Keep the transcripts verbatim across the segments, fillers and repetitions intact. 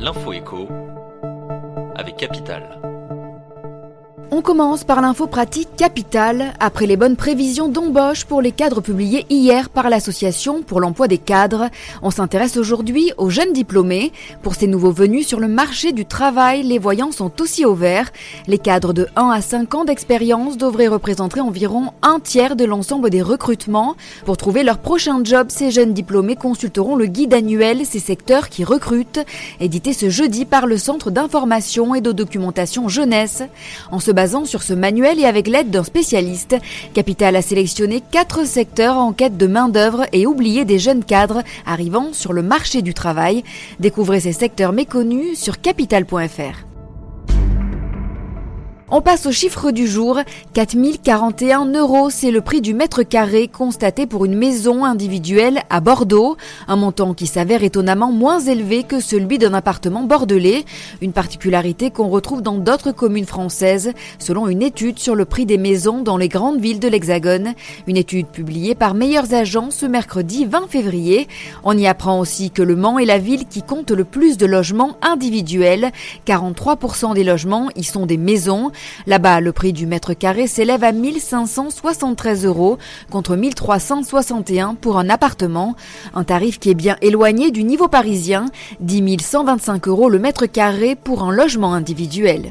L'info écho avec Capital. On commence par l'info pratique Capital. Après les bonnes prévisions d'embauche pour les cadres publiées hier par l'Association pour l'emploi des cadres, on s'intéresse aujourd'hui aux jeunes diplômés. Pour ces nouveaux venus sur le marché du travail, les voyants sont aussi au vert. Les cadres de un à cinq ans d'expérience devraient représenter environ un tiers de l'ensemble des recrutements. Pour trouver leur prochain job, ces jeunes diplômés consulteront le guide annuel Ces secteurs qui recrutent, édité ce jeudi par le Centre d'information et de documentation jeunesse. En se basant sur ce manuel et avec l'aide d'un spécialiste, Capital a sélectionné quatre secteurs en quête de main-d'œuvre et oubliés des jeunes cadres arrivant sur le marché du travail. Découvrez ces secteurs méconnus sur capital point f r. On passe au chiffre du jour. quatre mille quarante et un euros, c'est le prix du mètre carré constaté pour une maison individuelle à Bordeaux. Un montant qui s'avère étonnamment moins élevé que celui d'un appartement bordelais. Une particularité qu'on retrouve dans d'autres communes françaises, selon une étude sur le prix des maisons dans les grandes villes de l'Hexagone. Une étude publiée par Meilleurs Agents ce mercredi vingt février. On y apprend aussi que Le Mans est la ville qui compte le plus de logements individuels. quarante-trois pour cent des logements y sont des maisons. Là-bas, le prix du mètre carré s'élève à mille cinq cent soixante-treize euros contre mille trois cent soixante et un pour un appartement. Un tarif qui est bien éloigné du niveau parisien, dix mille cent vingt-cinq euros le mètre carré pour un logement individuel.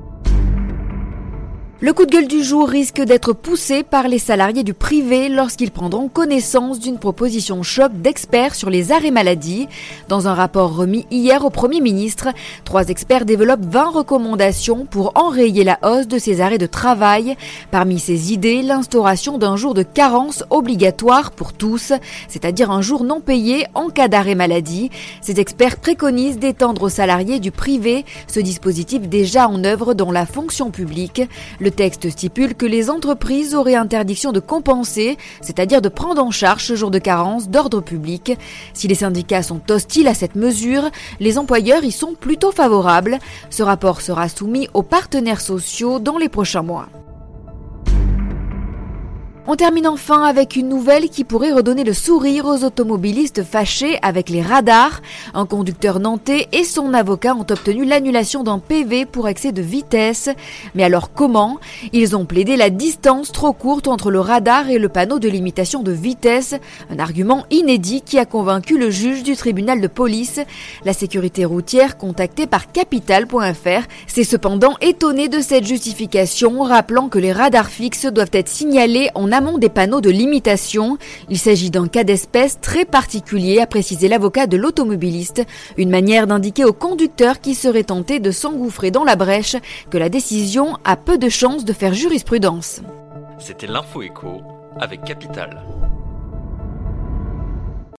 Le coup de gueule du jour risque d'être poussé par les salariés du privé lorsqu'ils prendront connaissance d'une proposition choc d'experts sur les arrêts maladie. Dans un rapport remis hier au Premier ministre, trois experts développent vingt recommandations pour enrayer la hausse de ces arrêts de travail. Parmi ces idées, l'instauration d'un jour de carence obligatoire pour tous, c'est-à-dire un jour non payé en cas d'arrêt maladie. Ces experts préconisent d'étendre aux salariés du privé ce dispositif déjà en œuvre dans la fonction publique. Le texte stipule que les entreprises auraient interdiction de compenser, c'est-à-dire de prendre en charge ce jour de carence d'ordre public. Si les syndicats sont hostiles à cette mesure, les employeurs y sont plutôt favorables. Ce rapport sera soumis aux partenaires sociaux dans les prochains mois. On termine enfin avec une nouvelle qui pourrait redonner le sourire aux automobilistes fâchés avec les radars. Un conducteur nantais et son avocat ont obtenu l'annulation d'un P V pour excès de vitesse. Mais alors comment ? Ils ont plaidé la distance trop courte entre le radar et le panneau de limitation de vitesse, un argument inédit qui a convaincu le juge du tribunal de police. La sécurité routière, contactée par capital point f r, s'est cependant étonnée de cette justification, rappelant que les radars fixes doivent être signalés en amont des panneaux de limitation. Il s'agit d'un cas d'espèce très particulier, a précisé l'avocat de l'automobiliste, une manière d'indiquer aux conducteurs qui seraient tentés de s'engouffrer dans la brèche que la décision a peu de chances de faire jurisprudence. C'était l'info écho avec Capital.